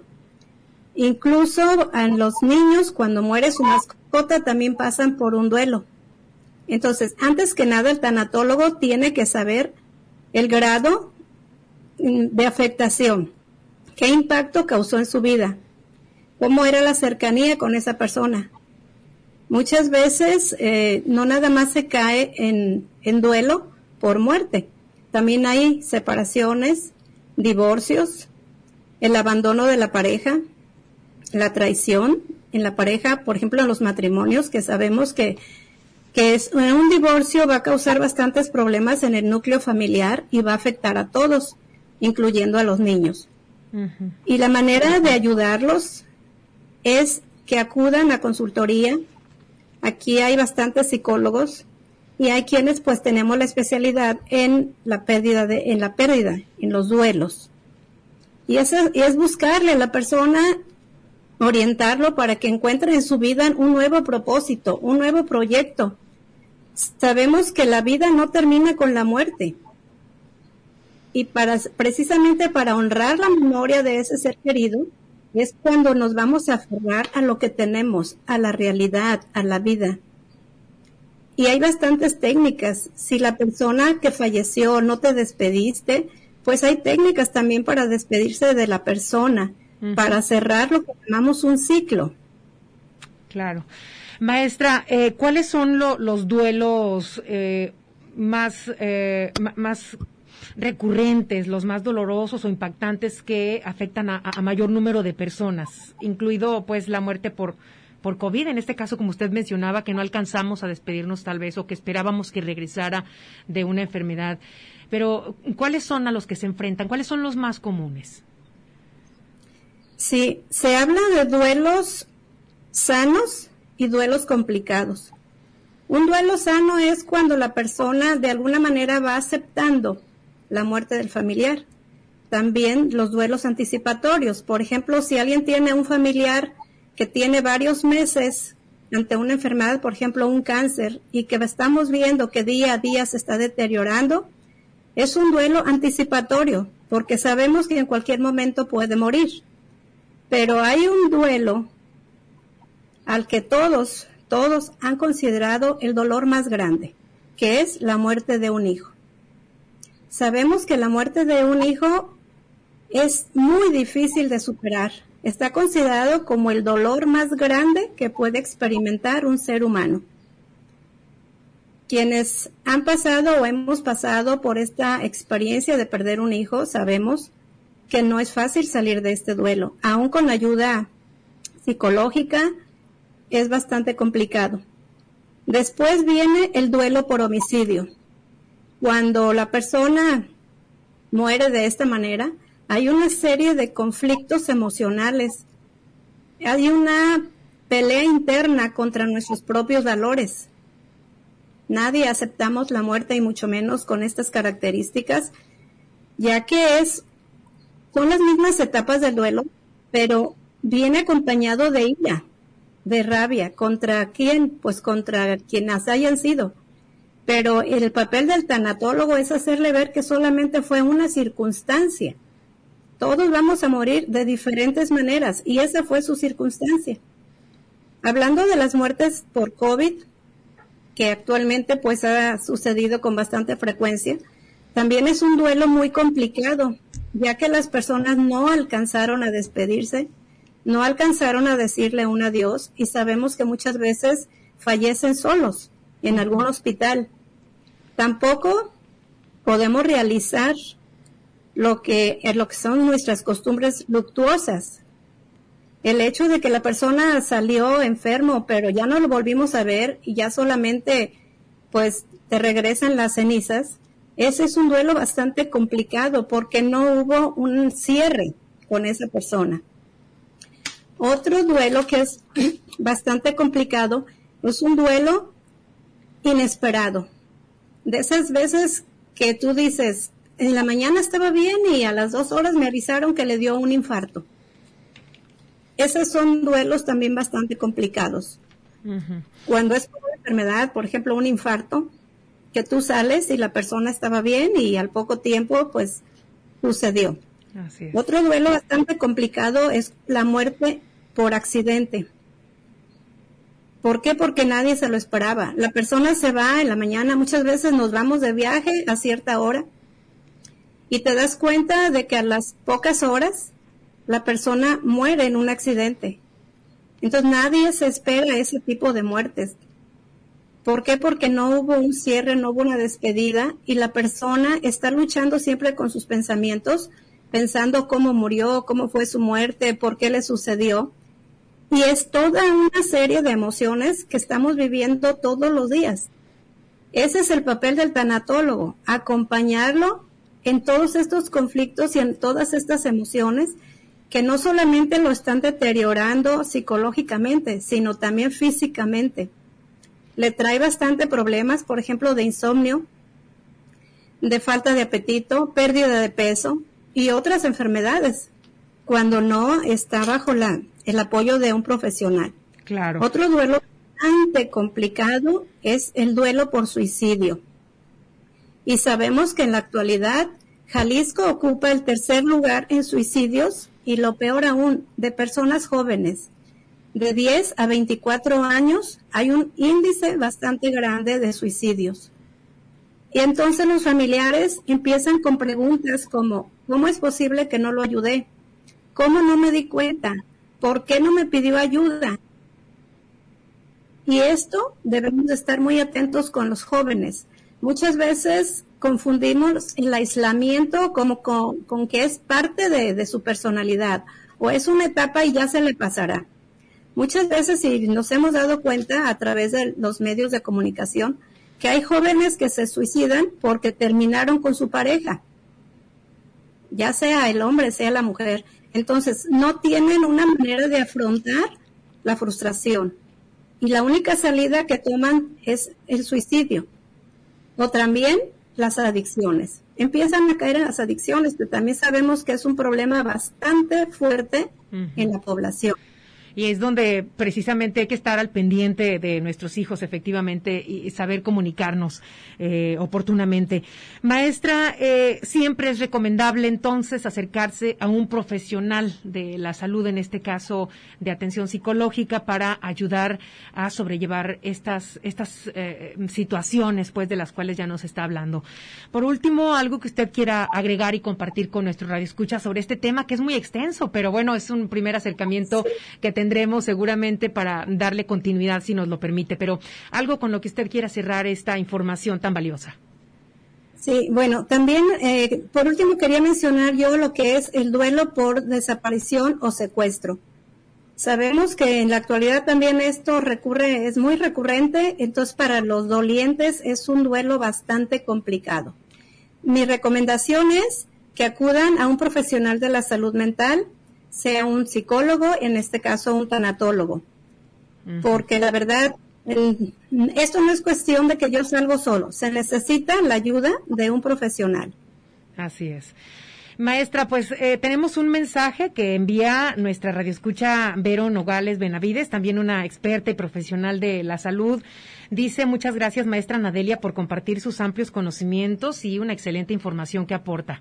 Speaker 13: Incluso a los niños, cuando muere su mascota, también pasan por un duelo. Entonces, antes que nada, el tanatólogo tiene que saber el grado de afectación. ¿Qué impacto causó en su vida? ¿Cómo era la cercanía con esa persona? Muchas veces eh, no nada más se cae en, en duelo por muerte. También hay separaciones, divorcios, el abandono de la pareja, la traición en la pareja, por ejemplo en los matrimonios, que sabemos que, que es, un divorcio va a causar bastantes problemas en el núcleo familiar y va a afectar a todos, incluyendo a los niños. Uh-huh. Y la manera de ayudarlos es que acudan a consultoría. Aquí hay bastantes psicólogos y hay quienes pues tenemos la especialidad en la pérdida de, en la pérdida, en los duelos. Y es, y es buscarle a la persona, orientarlo para que encuentre en su vida un nuevo propósito, un nuevo proyecto. Sabemos que la vida no termina con la muerte. Y para, precisamente para honrar la memoria de ese ser querido, es cuando nos vamos a aferrar a lo que tenemos, a la realidad, a la vida. Y hay bastantes técnicas. Si la persona que falleció no te despediste, pues hay técnicas también para despedirse de la persona, uh-huh. para cerrar lo que llamamos un ciclo.
Speaker 3: Claro. Maestra, eh, ¿cuáles son lo, los duelos eh, más, eh, m- más recurrentes, los más dolorosos o impactantes que afectan a, a mayor número de personas, incluido pues la muerte por por COVID, en este caso como usted mencionaba, que no alcanzamos a despedirnos tal vez o que esperábamos que regresara de una enfermedad? Pero ¿cuáles son a los que se enfrentan? ¿Cuáles son los más comunes?
Speaker 13: Sí, se habla de duelos sanos y duelos complicados. Un duelo sano es cuando la persona de alguna manera va aceptando la muerte del familiar. También los duelos anticipatorios. Por ejemplo, si alguien tiene un familiar que tiene varios meses ante una enfermedad, por ejemplo, un cáncer, y que estamos viendo que día a día se está deteriorando, es un duelo anticipatorio, porque sabemos que en cualquier momento puede morir. Pero hay un duelo al que todos, todos han considerado el dolor más grande, que es la muerte de un hijo. Sabemos que la muerte de un hijo es muy difícil de superar. Está considerado como el dolor más grande que puede experimentar un ser humano. Quienes han pasado o hemos pasado por esta experiencia de perder un hijo, sabemos que no es fácil salir de este duelo. Aún con la ayuda psicológica, es bastante complicado. Después viene el duelo por homicidio. Cuando la persona muere de esta manera, hay una serie de conflictos emocionales. Hay una pelea interna contra nuestros propios valores. Nadie aceptamos la muerte y mucho menos con estas características, ya que es, son las mismas etapas del duelo, pero viene acompañado de ira, de rabia. ¿Contra quién? Pues contra quienes hayan sido. Pero el papel del tanatólogo es hacerle ver que solamente fue una circunstancia. Todos vamos a morir de diferentes maneras y esa fue su circunstancia. Hablando de las muertes por COVID, que actualmente pues ha sucedido con bastante frecuencia, también es un duelo muy complicado, ya que las personas no alcanzaron a despedirse, no alcanzaron a decirle un adiós y sabemos que muchas veces fallecen solos en algún hospital. Tampoco podemos realizar lo que, lo que son nuestras costumbres luctuosas. El hecho de que la persona salió enfermo, pero ya no lo volvimos a ver y ya solamente pues te regresan las cenizas, ese es un duelo bastante complicado porque no hubo un cierre con esa persona. Otro duelo que es bastante complicado es un duelo inesperado. De esas veces que tú dices, en la mañana estaba bien y a las dos horas me avisaron que le dio un infarto. Esos son duelos también bastante complicados. Uh-huh. Cuando es por una enfermedad, por ejemplo, un infarto, que tú sales y la persona estaba bien y al poco tiempo, pues, sucedió. Así es. Otro duelo bastante complicado es la muerte por accidente. ¿Por qué? Porque nadie se lo esperaba. La persona se va en la mañana, muchas veces nos vamos de viaje a cierta hora y te das cuenta de que a las pocas horas la persona muere en un accidente. Entonces nadie se espera ese tipo de muertes. ¿Por qué? Porque no hubo un cierre, no hubo una despedida y la persona está luchando siempre con sus pensamientos, pensando cómo murió, cómo fue su muerte, por qué le sucedió. Y es toda una serie de emociones que estamos viviendo todos los días. Ese es el papel del tanatólogo, acompañarlo en todos estos conflictos y en todas estas emociones que no solamente lo están deteriorando psicológicamente, sino también físicamente. Le trae bastante problemas, por ejemplo, de insomnio, de falta de apetito, pérdida de peso y otras enfermedades, cuando no está bajo la, el apoyo de un profesional.
Speaker 3: Claro.
Speaker 13: Otro duelo bastante complicado es el duelo por suicidio. Y sabemos que en la actualidad Jalisco ocupa el tercer lugar en suicidios y lo peor aún, de personas jóvenes. De diez a veinticuatro años hay un índice bastante grande de suicidios. Y entonces los familiares empiezan con preguntas como, ¿cómo es posible que no lo ayudé? ¿Cómo no me di cuenta? ¿Por qué no me pidió ayuda? Y esto debemos de estar muy atentos con los jóvenes. Muchas veces confundimos el aislamiento como con, con que es parte de, de su personalidad o es una etapa y ya se le pasará. Muchas veces, si nos hemos dado cuenta a través de los medios de comunicación, que hay jóvenes que se suicidan porque terminaron con su pareja, ya sea el hombre, sea la mujer. Entonces, no tienen una manera de afrontar la frustración. y la única salida que toman es el suicidio. O también las adicciones. Empiezan a caer en las adicciones, pero también sabemos que es un problema bastante fuerte uh-huh. en la población.
Speaker 3: Y es donde precisamente hay que estar al pendiente de nuestros hijos, efectivamente, y saber comunicarnos eh, oportunamente. Maestra, eh, siempre es recomendable entonces acercarse a un profesional de la salud, en este caso de atención psicológica, para ayudar a sobrellevar estas estas eh, situaciones, pues, de las cuales ya nos está hablando. Por último, algo que usted quiera agregar y compartir con nuestro radioescucha sobre este tema, que es muy extenso, pero bueno, es un primer acercamiento sí. que tendremos seguramente para darle continuidad, si nos lo permite, pero algo con lo que usted quiera cerrar esta información tan valiosa.
Speaker 13: Sí, bueno, también, eh, por último, quería mencionar yo lo que es el duelo por desaparición o secuestro. Sabemos que en la actualidad también esto recurre, es muy recurrente, entonces para los dolientes es un duelo bastante complicado. Mi recomendación es que acudan a un profesional de la salud mental, sea un psicólogo, en este caso un tanatólogo, uh-huh. porque la verdad, el, esto no es cuestión de que yo salgo solo, se necesita la ayuda de un profesional.
Speaker 3: Así es. Maestra, pues eh, tenemos un mensaje que envía nuestra radioescucha Vero Nogales Benavides, también una experta y profesional de la salud. Dice: muchas gracias, maestra Anadelia, por compartir sus amplios conocimientos y una excelente información que aporta.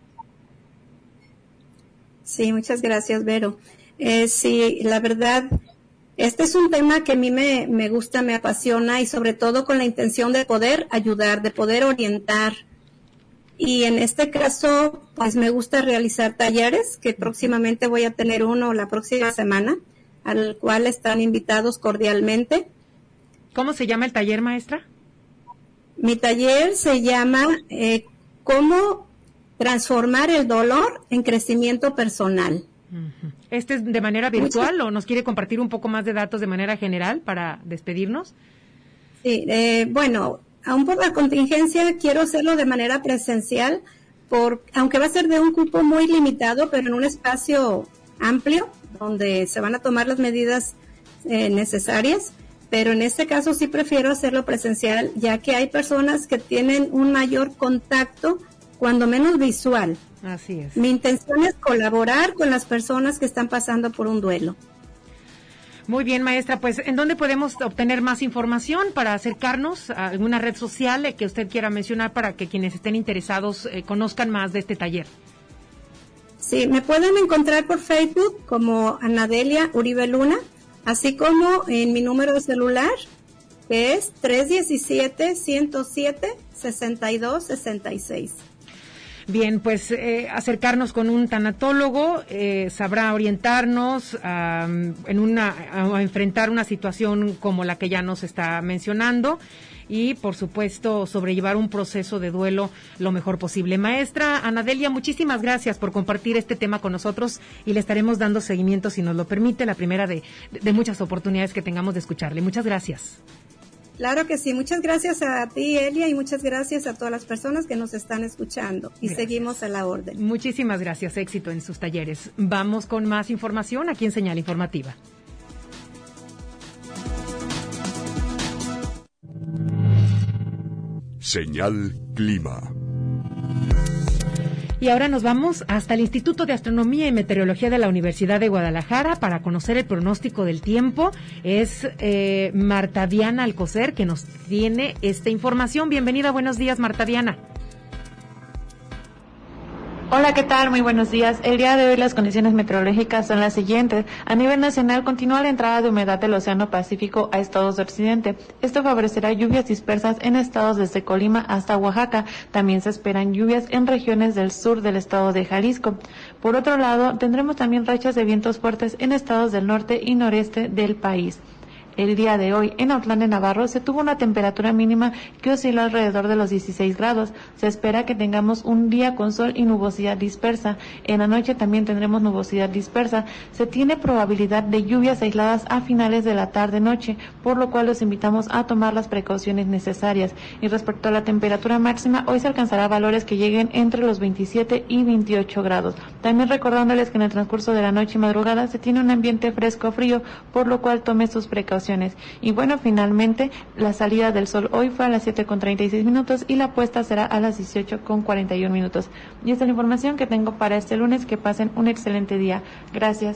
Speaker 13: Sí, muchas gracias, Vero. Eh, sí, la verdad, este es un tema que a mí me, me gusta, me apasiona, y sobre todo con la intención de poder ayudar, de poder orientar. Y en este caso, pues me gusta realizar talleres, que próximamente voy a tener uno la próxima semana, al cual están invitados cordialmente.
Speaker 3: ¿Cómo se llama el taller, maestra?
Speaker 13: Mi taller se llama eh, ¿Cómo transformar el dolor en crecimiento personal?
Speaker 3: ¿Este es de manera virtual Muchas... o nos quiere compartir un poco más de datos de manera general para despedirnos?
Speaker 13: Sí, eh, bueno, aún por la contingencia quiero hacerlo de manera presencial, por, aunque va a ser de un cupo muy limitado, pero en un espacio amplio, donde se van a tomar las medidas eh, necesarias, pero en este caso sí prefiero hacerlo presencial, ya que hay personas que tienen un mayor contacto, cuando menos visual.
Speaker 3: Así es.
Speaker 13: Mi intención es colaborar con las personas que están pasando por un duelo.
Speaker 3: Muy bien, maestra, pues ¿en dónde podemos obtener más información para acercarnos a alguna red social que usted quiera mencionar para que quienes estén interesados eh, conozcan más de este taller?
Speaker 13: Sí, me pueden encontrar por Facebook como Anadelia Uribe Luna, así como en mi número de celular, que es tres uno siete, uno cero siete, seis dos seis seis.
Speaker 3: Bien, pues eh, acercarnos con un tanatólogo, eh, sabrá orientarnos a, en una, a enfrentar una situación como la que ya nos está mencionando y, por supuesto, sobrellevar un proceso de duelo lo mejor posible. Maestra Anadelia, muchísimas gracias por compartir este tema con nosotros y le estaremos dando seguimiento, si nos lo permite, la primera de, de muchas oportunidades que tengamos de escucharle. Muchas gracias.
Speaker 13: Claro que sí, muchas gracias a ti, Elia, y muchas gracias a todas las personas que nos están escuchando. Y gracias. Seguimos a la orden.
Speaker 3: Muchísimas gracias, éxito en sus talleres. Vamos con más información aquí en Señal Informativa.
Speaker 2: Señal Clima.
Speaker 3: Y ahora nos vamos hasta el Instituto de Astronomía y Meteorología de la Universidad de Guadalajara para conocer el pronóstico del tiempo. Es eh, Marta Diana Alcocer que nos tiene esta información. Bienvenida, buenos días, Marta Diana.
Speaker 14: Hola, ¿qué tal? Muy buenos días. El día de hoy las condiciones meteorológicas son las siguientes. A nivel nacional continúa la entrada de humedad del Océano Pacífico a estados de occidente. Esto favorecerá lluvias dispersas en estados desde Colima hasta Oaxaca. También se esperan lluvias en regiones del sur del estado de Jalisco. Por otro lado, tendremos también rachas de vientos fuertes en estados del norte y noreste del país. El día de hoy en Autlán de Navarro se tuvo una temperatura mínima que osciló alrededor de los dieciséis grados. Se espera que tengamos un día con sol y nubosidad dispersa. En la noche también tendremos nubosidad dispersa. Se tiene probabilidad de lluvias aisladas a finales de la tarde-noche, por lo cual los invitamos a tomar las precauciones necesarias. Y respecto a la temperatura máxima, hoy se alcanzará valores que lleguen entre los veintisiete y veintiocho grados. También recordándoles que en el transcurso de la noche y madrugada se tiene un ambiente fresco frío, por lo cual tome sus precauciones. Y bueno, finalmente la salida del sol hoy fue a las siete con treinta y seis minutos y la puesta será a las dieciocho con cuarenta y uno minutos. Y esta es la información que tengo para este lunes. Que pasen un excelente día. Gracias.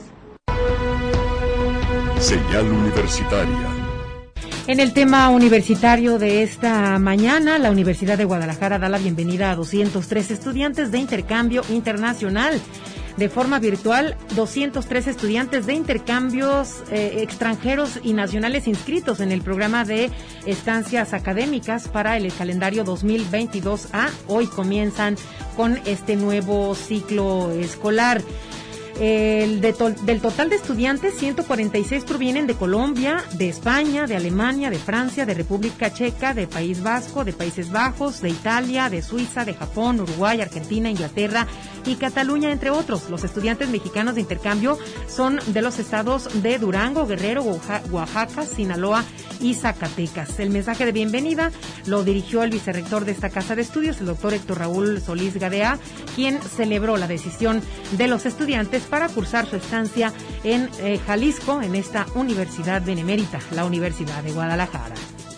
Speaker 2: Señal Universitaria.
Speaker 3: En el tema universitario de esta mañana, la Universidad de Guadalajara da la bienvenida a doscientos tres estudiantes de intercambio internacional. De forma virtual, doscientos tres estudiantes de intercambios eh, extranjeros y nacionales inscritos en el programa de estancias académicas para el calendario dos mil veintidós A. Hoy comienzan con este nuevo ciclo escolar. El de to- del total de estudiantes, ciento cuarenta y seis provienen de Colombia, de España, de Alemania, de Francia, de República Checa, de País Vasco, de Países Bajos, de Italia, de Suiza, de Japón, Uruguay, Argentina, Inglaterra y Cataluña, entre otros. Los estudiantes mexicanos de intercambio son de los estados de Durango, Guerrero, Oaxaca, Sinaloa y Zacatecas. El mensaje de bienvenida lo dirigió el vicerrector de esta casa de estudios, el doctor Héctor Raúl Solís Gadea, quien celebró la decisión de los estudiantes para cursar su estancia en eh, Jalisco, en esta universidad benemérita, la Universidad de Guadalajara.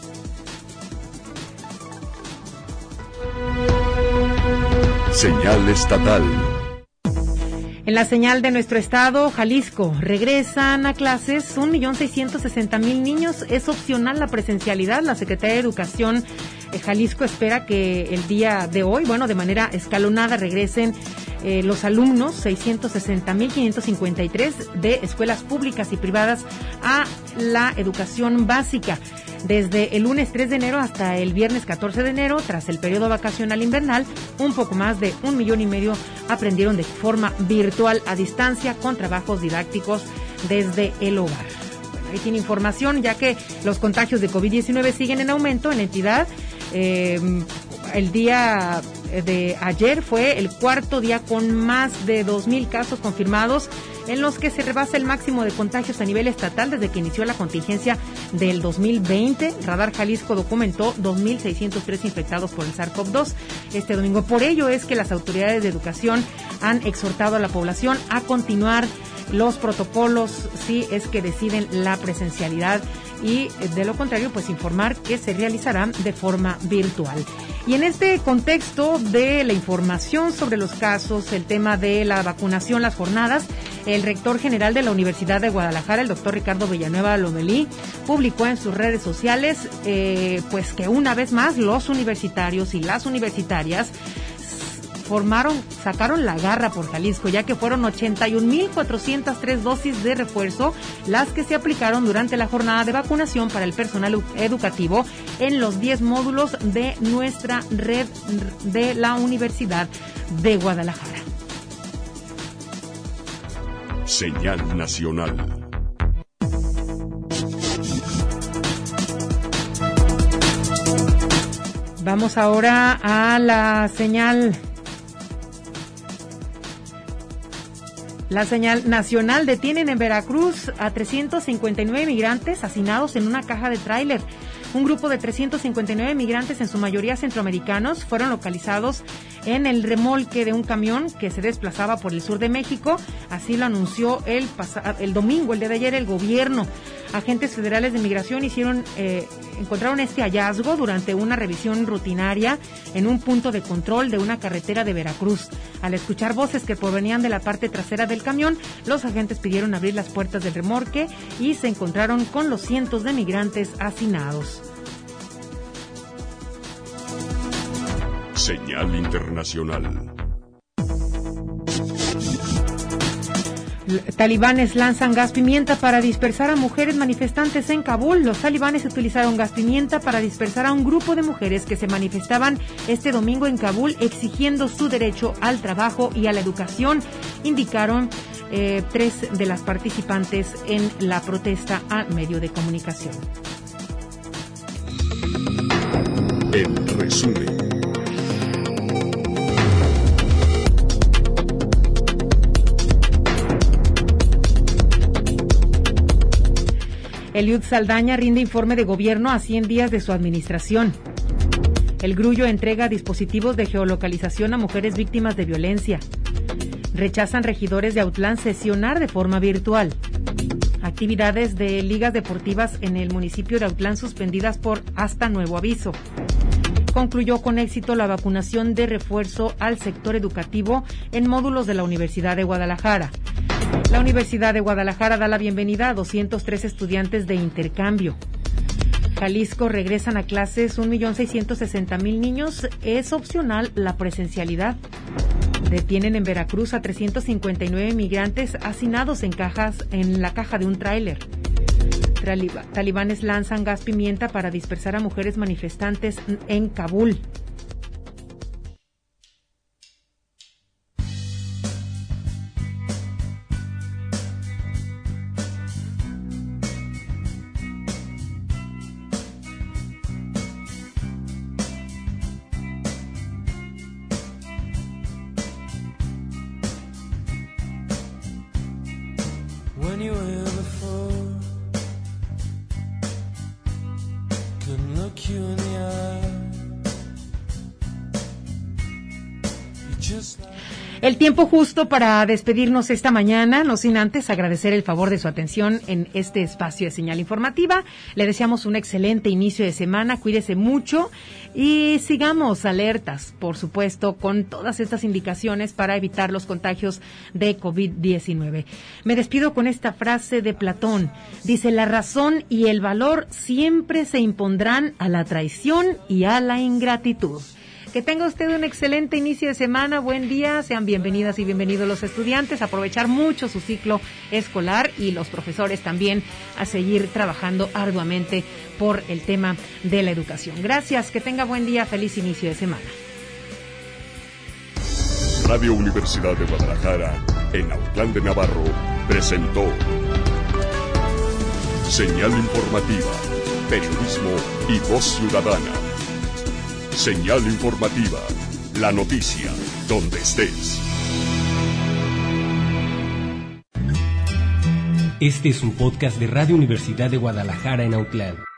Speaker 2: Señal estatal.
Speaker 3: En la señal de nuestro estado, Jalisco, regresan a clases un millón seiscientos sesenta mil niños. Es opcional la presencialidad. La Secretaría de Educación de Jalisco espera que el día de hoy, bueno, de manera escalonada, regresen eh, los alumnos, seiscientos sesenta mil quinientos cincuenta y tres de escuelas públicas y privadas, a la educación básica. Desde el lunes tres de enero hasta el viernes catorce de enero, tras el periodo vacacional invernal, un poco más de un millón y medio aprendieron de forma virtual a distancia con trabajos didácticos desde el hogar. Bueno, ahí tiene información, ya que los contagios de COVID diecinueve siguen en aumento en la entidad. Eh, el día de ayer fue el cuarto día con más de dos mil casos confirmados, en los que se rebasa el máximo de contagios a nivel estatal desde que inició la contingencia del dos mil veinte. Radar Jalisco documentó dos mil seiscientos tres infectados por el SARS-C o V dos este domingo. Por ello es que las autoridades de educación han exhortado a la población a continuar los protocolos si es que deciden la presencialidad, y de lo contrario, pues informar que se realizará de forma virtual. Y en este contexto de la información sobre los casos, el tema de la vacunación, las jornadas, el rector general de la Universidad de Guadalajara, el doctor Ricardo Villanueva Lomelí, publicó en sus redes sociales eh, pues que una vez más los universitarios y las universitarias formaron, sacaron la garra por Jalisco, ya que fueron ochenta y un mil cuatrocientas tres dosis de refuerzo las que se aplicaron durante la jornada de vacunación para el personal educativo en los diez módulos de nuestra red de la Universidad de Guadalajara.
Speaker 2: Señal nacional.
Speaker 3: Vamos ahora a la señal La señal nacional. Detienen en Veracruz a trescientos cincuenta y nueve migrantes hacinados en una caja de tráiler. Un grupo de trescientos cincuenta y nueve migrantes, en su mayoría centroamericanos, fueron localizados en el remolque de un camión que se desplazaba por el sur de México. Así lo anunció el, pas- el domingo, el día de ayer, el gobierno. Agentes federales de migración hicieron, eh, encontraron este hallazgo durante una revisión rutinaria en un punto de control de una carretera de Veracruz. Al escuchar voces que provenían de la parte trasera del camión, los agentes pidieron abrir las puertas del remolque y se encontraron con los cientos de migrantes hacinados.
Speaker 2: Señal internacional.
Speaker 3: Talibanes lanzan gas pimienta para dispersar a mujeres manifestantes en Kabul. Los talibanes utilizaron gas pimienta para dispersar a un grupo de mujeres que se manifestaban este domingo en Kabul exigiendo su derecho al trabajo y a la educación, indicaron eh, tres de las participantes en la protesta a medio de comunicación.
Speaker 2: En resumen.
Speaker 3: Eliud Saldaña rinde informe de gobierno a cien días de su administración. El Grullo entrega dispositivos de geolocalización a mujeres víctimas de violencia. Rechazan regidores de Autlán sesionar de forma virtual. Actividades de ligas deportivas en el municipio de Autlán suspendidas por hasta nuevo aviso. Concluyó con éxito la vacunación de refuerzo al sector educativo en módulos de la Universidad de Guadalajara. La Universidad de Guadalajara da la bienvenida a doscientos tres estudiantes de intercambio. Jalisco regresan a clases un millón seiscientos sesenta mil niños. Es opcional la presencialidad. Detienen en Veracruz a trescientos cincuenta y nueve migrantes hacinados en cajas en la caja de un tráiler. Talibanes lanzan gas pimienta para dispersar a mujeres manifestantes en Kabul. El tiempo justo para despedirnos esta mañana, no sin antes agradecer el favor de su atención en este espacio de señal informativa. Le deseamos un excelente inicio de semana, cuídese mucho y sigamos alertas, por supuesto, con todas estas indicaciones para evitar los contagios de COVID diecinueve. Me despido con esta frase de Platón. Dice, la razón y el valor siempre se impondrán a la traición y a la ingratitud. Que tenga usted un excelente inicio de semana, buen día, sean bienvenidas y bienvenidos los estudiantes, aprovechar mucho su ciclo escolar y los profesores también a seguir trabajando arduamente por el tema de la educación. Gracias, que tenga buen día, feliz inicio de semana.
Speaker 2: Radio Universidad de Guadalajara, en Autlán de Navarro, presentó Señal Informativa, Periodismo y Voz Ciudadana. Señal Informativa, la noticia, donde estés.
Speaker 1: Este es un podcast de Radio Universidad de Guadalajara en Autlán.